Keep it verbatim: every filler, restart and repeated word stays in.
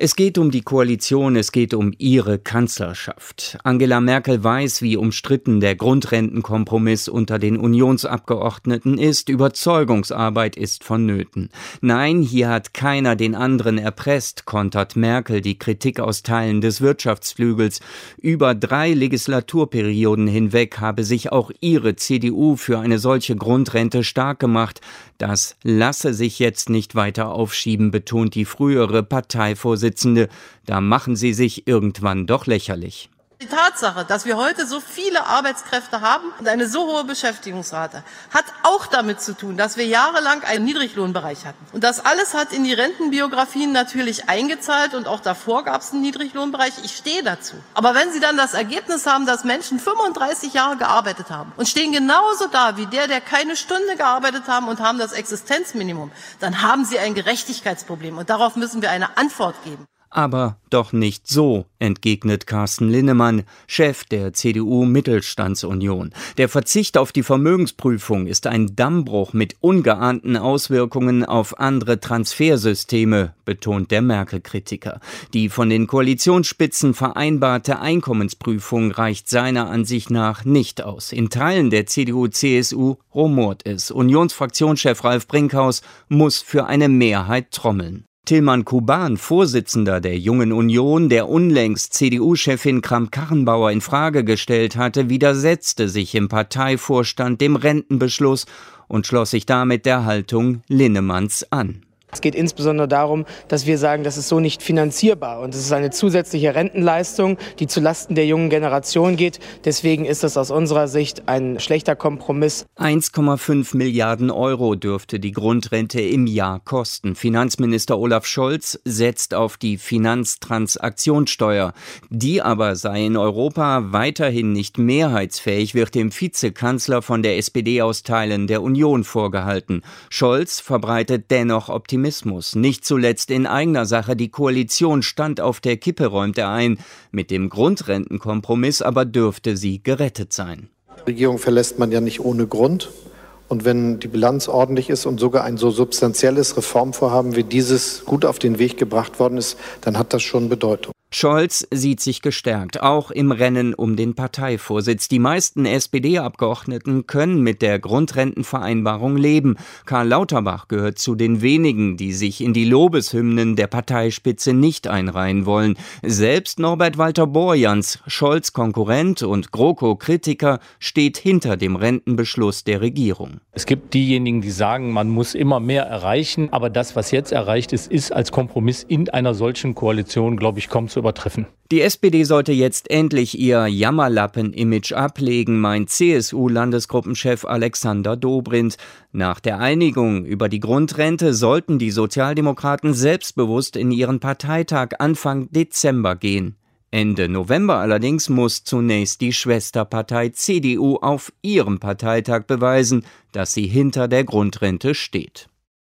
Es geht um die Koalition, es geht um ihre Kanzlerschaft. Angela Merkel weiß, wie umstritten der Grundrentenkompromiss unter den Unionsabgeordneten ist. Überzeugungsarbeit ist vonnöten. Nein, hier hat keiner den anderen erpresst, kontert Merkel die Kritik aus Teilen des Wirtschaftsflügels. Über drei Legislaturperioden hinweg habe sich auch ihre C D U für eine solche Grundrente stark gemacht. Das lasse sich jetzt nicht weiter aufschieben, betont die frühere Parteivorsitzende. Da machen sie sich irgendwann doch lächerlich. Die Tatsache, dass wir heute so viele Arbeitskräfte haben und eine so hohe Beschäftigungsrate, hat auch damit zu tun, dass wir jahrelang einen Niedriglohnbereich hatten. Und das alles hat in die Rentenbiografien natürlich eingezahlt und auch davor gab es einen Niedriglohnbereich. Ich stehe dazu. Aber wenn Sie dann das Ergebnis haben, dass Menschen fünfunddreißig Jahre gearbeitet haben und stehen genauso da wie der, der keine Stunde gearbeitet haben und haben das Existenzminimum, dann haben Sie ein Gerechtigkeitsproblem und darauf müssen wir eine Antwort geben. Aber doch nicht so, entgegnet Carsten Linnemann, Chef der C D U-Mittelstandsunion. Der Verzicht auf die Vermögensprüfung ist ein Dammbruch mit ungeahnten Auswirkungen auf andere Transfersysteme, betont der Merkel-Kritiker. Die von den Koalitionsspitzen vereinbarte Einkommensprüfung reicht seiner Ansicht nach nicht aus. In Teilen der C D U C S U rumort es. Unionsfraktionschef Ralf Brinkhaus muss für eine Mehrheit trommeln. Tilman Kuban, Vorsitzender der Jungen Union, der unlängst C D U-Chefin Kramp-Karrenbauer in Frage gestellt hatte, widersetzte sich im Parteivorstand dem Rentenbeschluss und schloss sich damit der Haltung Linnemanns an. Es geht insbesondere darum, dass wir sagen, das ist so nicht finanzierbar und es ist eine zusätzliche Rentenleistung, die zulasten der jungen Generation geht. Deswegen ist es aus unserer Sicht ein schlechter Kompromiss. eins Komma fünf Milliarden Euro dürfte die Grundrente im Jahr kosten. Finanzminister Olaf Scholz setzt auf die Finanztransaktionssteuer. Die aber sei in Europa weiterhin nicht mehrheitsfähig, wird dem Vizekanzler von der S P D aus Teilen der Union vorgehalten. Scholz verbreitet dennoch Optimismus. Nicht zuletzt in eigener Sache, die Koalition stand auf der Kippe, räumt er ein. Mit dem Grundrentenkompromiss aber dürfte sie gerettet sein. Die Regierung verlässt man ja nicht ohne Grund. Und wenn die Bilanz ordentlich ist und sogar ein so substanzielles Reformvorhaben wie dieses gut auf den Weg gebracht worden ist, dann hat das schon Bedeutung. Scholz sieht sich gestärkt, auch im Rennen um den Parteivorsitz. Die meisten S P D-Abgeordneten können mit der Grundrentenvereinbarung leben. Karl Lauterbach gehört zu den wenigen, die sich in die Lobeshymnen der Parteispitze nicht einreihen wollen. Selbst Norbert Walter-Borjans, Scholz Konkurrent und GroKo-Kritiker, steht hinter dem Rentenbeschluss der Regierung. Es gibt diejenigen, die sagen, man muss immer mehr erreichen. Aber das, was jetzt erreicht ist, ist als Kompromiss in einer solchen Koalition, glaube ich, kaum zu übertreffen. Die S P D sollte jetzt endlich ihr Jammerlappen-Image ablegen, meint C S U-Landesgruppenchef Alexander Dobrindt. Nach der Einigung über die Grundrente sollten die Sozialdemokraten selbstbewusst in ihren Parteitag Anfang Dezember gehen. Ende November allerdings muss zunächst die Schwesterpartei C D U auf ihrem Parteitag beweisen, dass sie hinter der Grundrente steht.